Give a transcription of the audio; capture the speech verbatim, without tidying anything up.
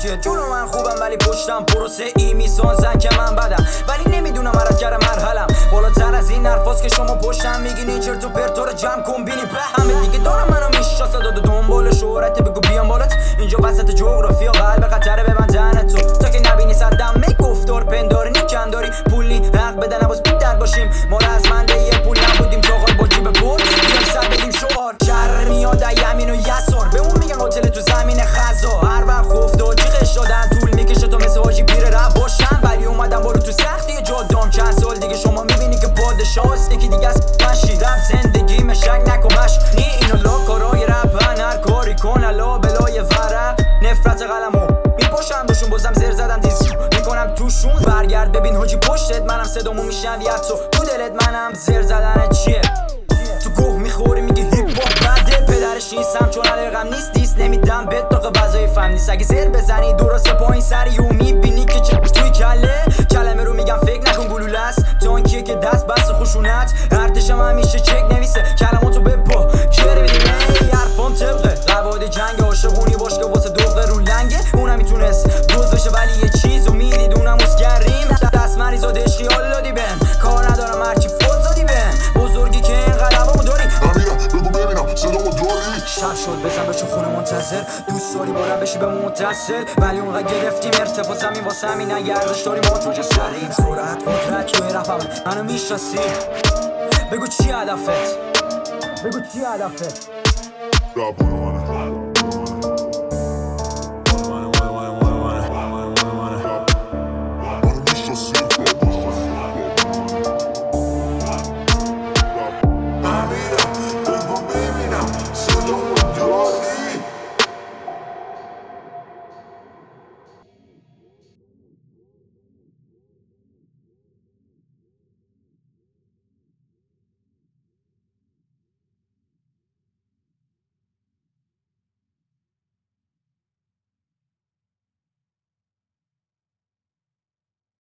چیه. جلو من خوبم ولی پشتم پروسه ای میسازن که من بدم، ولی نمیدونم عرضگر مرحلم بالاتر از این حرفاست که شما پشتم میگین چرت و پرتا رو جمع کن بینی به همه دیگه دارم منو میشناسه داد دنبال شهرت بگو بیام بالات اینجا وسط جغرافیا قلب قطره ببندن تو تا که نبینی صدم میگفتار پنداری نیکن داری پولی حق بدن عباس بیدر باشیم ما رزمنده یه پول نبودیم چاقال با جیب پول بیام سر بدیم شعار شر میاد یمین و یسار به اون میگن قاتل تو زمین خزا هر وقت خفت و جیغش دادن طول میکشه تا مثل حاجی پیر رب باشن ولی اومدم بالو تو سختی جادام چند سال دیگه شما میبینی که پادشاست یکی دیگه است مشی رب زندگی مشک نکمش نی اینو لا کارای رپن هر کاری کن الا بلای ورق نفرت قلمو میپاشم روشون بازم زر زدن دیز میکنم توشون برگرد ببین حاجی پشتت منم صدامو میشنوی تو تو دلت منم زر زدن چیه تو گوه میخوری میگی هیپ هاپ بده پدرش نیستم چون علاقم نیست دیست نمیدم بهت داغ وظایفم نیست اگه زر بزنی درسته پایین سری و میبینی که چه توی کله کلمه رو میگم فکر نکن گلوله است تانکیه که دست بس خشونت ارتشم همیشه چک نویسه کلماتو بپا جر بدیم ای حرفام طبقه قواد جنگ عاشقونی باش که واسه دوغه رو لنگه اونم میتونست دوز بشه ولی یه چیزو میدید اونم مسگریم دست مریضاده عشقی حال دادی بهم کار ندارم هرچی فوز دادی بهم بزرگی که این قلمامو داری امیرم بگو ببینم صدامو داری شب شد بزن بچه خونه منتظر دوست داری بارا بشی به متصل ولی اونقدر گرفتیم ارتفاع زمین واسه همین نگردش داریم آتوجه سریم سرعت قدرت توی رفم منو میشناسی بگو چی هدفت بگو چی هدفت رب